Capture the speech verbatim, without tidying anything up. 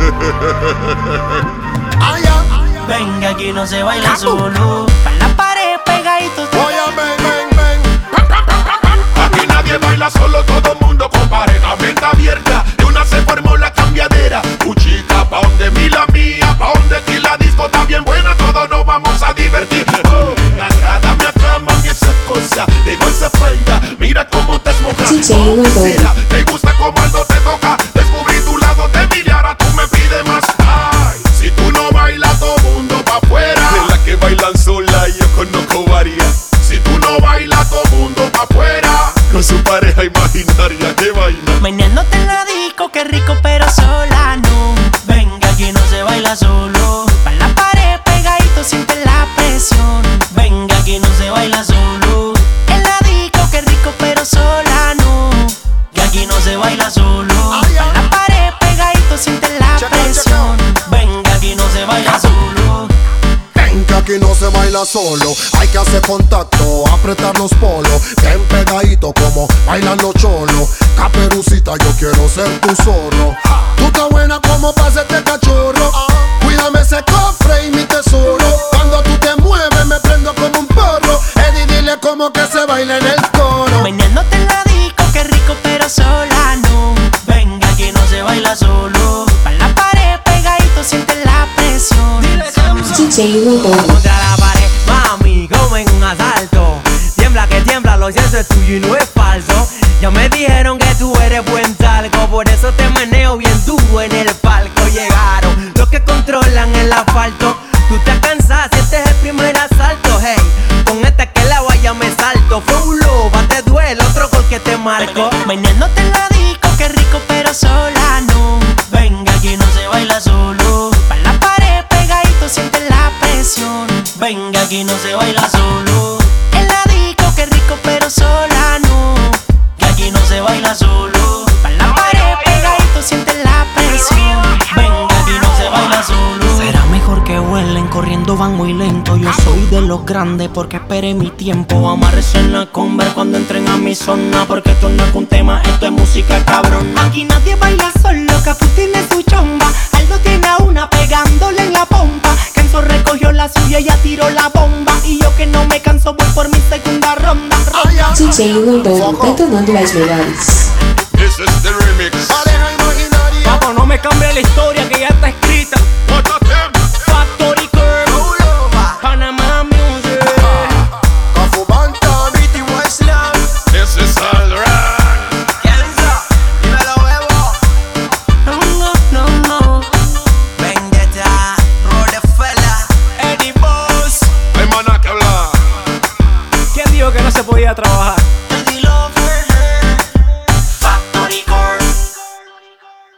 Venga, aquí no se baila solo. Pa' la pared pegaditos. Oye, ven, ven, ven. Aquí nadie baila solo, todo mundo con pareja. Mente abierta, de una se formó la cambiadera. Tu chica, pa' donde mi la mía, pa' donde aquí la disco está bien buena. Todos nos vamos a divertir. Oh, agrádame acá, mami, esa cosa. Digo esa falda, mira cómo te esmojas. Oh, será, te gusta como algo te toca. Descubrí tu lado débil y ahora tú me pides más. Ay, si tú no bailas, todo mundo pa' afuera. De la que bailan sola, yo conozco varias. Si tú no bailas, todo mundo pa' afuera. Con su pareja imaginaria que baila. Meneándote en la disco, qué rico, pero sola no. Venga, aquí no se baila solo. Pa' la pared pegadito, siente la presión. Venga, aquí no se baila solo. En la disco, qué rico, pero sola no. Que aquí no se baila solo. Pa' la pared pegadito, siente la presión. Venga, aquí no se baila solo. Que aquí no se baila solo, hay que hacer contacto, apretar los polos, bien pegadito como bailan los cholos. Caperucita, yo quiero ser tu zorro. Tú estás buena como pase este cachorro. Cuídame ese cofre y mi tesoro. Cuando tú te mueves me prendo como un porro. Eddie, dile como que se baila en el coro. Meneándote en la disco, qué rico, pero sola no. Venga, aquí no se baila solo. Pa' la pared pegadito, siente la presión. Contra la pared, mami, como en un asalto. Tiembla que tiembla, lo siento es tuyo y no es falso. Ya me dijeron que tú eres buen talco, por eso te meneo bien duro en el palco. Llegaron los que controlan el asfalto. Tú te cansas, este es el primer asalto. Hey, con esta que la vaya me salto. Fue un loba, te duele, otro gol que te marco. Meneándote en la disco, qué rico, pero sola no. Venga, aquí no se baila solo. Pa' la pared pegadito, siente la presión. Venga, aquí no se baila solo. En la disco, qué rico, pero sola no. Que aquí no se baila solo. Pa' la pared pegadito, siente la presión. Venga, aquí no se baila solo. Será mejor que vuelen, corriendo van muy lento. Yo soy de los grandes porque esperé mi tiempo. Amárrese en la Converse cuando entren a mi zona, porque esto no es un tema, esto es música cabrón. Aquí nadie baila solo, Cafú tiene su chomba. Aldo tiene a una pegándole en la pompa. Kenzo recogió la suya y ya tiró la bomba. Y yo que no me canso voy por mi segunda ronda. D J Rondon, detonando las melhores. This is the remix. Pareja imaginaria. Papo, no me cambie la historia que ya está escrita. What of them? Factory Curve, Panama Music, Cafu Banton, Pretty West Love. This is all right. Dímelo, huevo. No, no, no, no. Vendetta, Rockefeller, Eddie Boss. Hay maná que hablar. ¿Quién dijo que no se podía trabajar?